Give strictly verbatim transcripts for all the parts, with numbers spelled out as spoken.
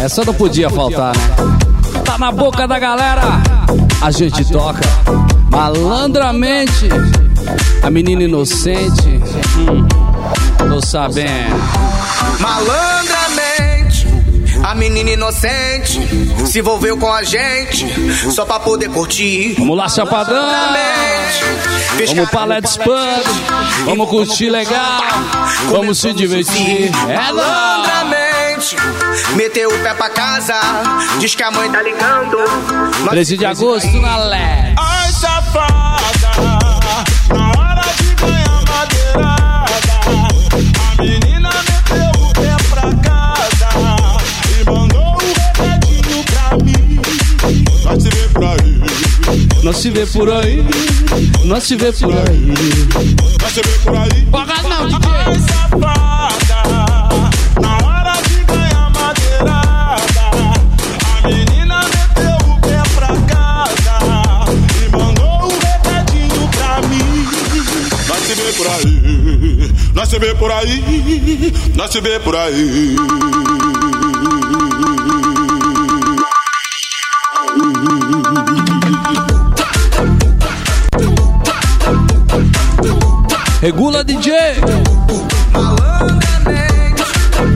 Essa não podia faltar, né? Tá na boca da galera, a gente toca malandramente. A menina inocente, hum, tô sabendo. Malandramente, a menina inocente se envolveu com a gente só pra poder curtir. Vamos lá, chapadão. Vamos pra Let's Pub. Vamos curtir legal. Vamos se divertir. É malandramente, meteu o pé pra casa, diz que a mãe tá ligando. treze de agosto na Let's. Ai, safada, na hora de ganhar madeirada, a menina meteu o pé pra casa e mandou um recadinho pra mim. Nós se vê por aí, nós se vê por aí, nós se vê por aí, nós se vê por aí. Paga não, D J. Ai, safada, na hora de ganhar madeirada, a menina meteu o pé pra casa e mandou um recadinho pra mim. Nós se vê por aí, nós se vê por aí, nós se vê por aí. Regula, D J. Malandramente,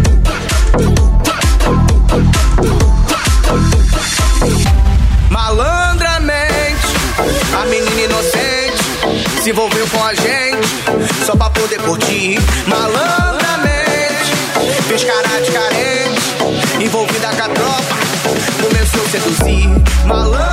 malandramente, a menina inocente se envolveu com a gente só pra poder curtir. Malandramente, fez cara de carente, envolvida com a tropa, começou a seduzir. Malandramente,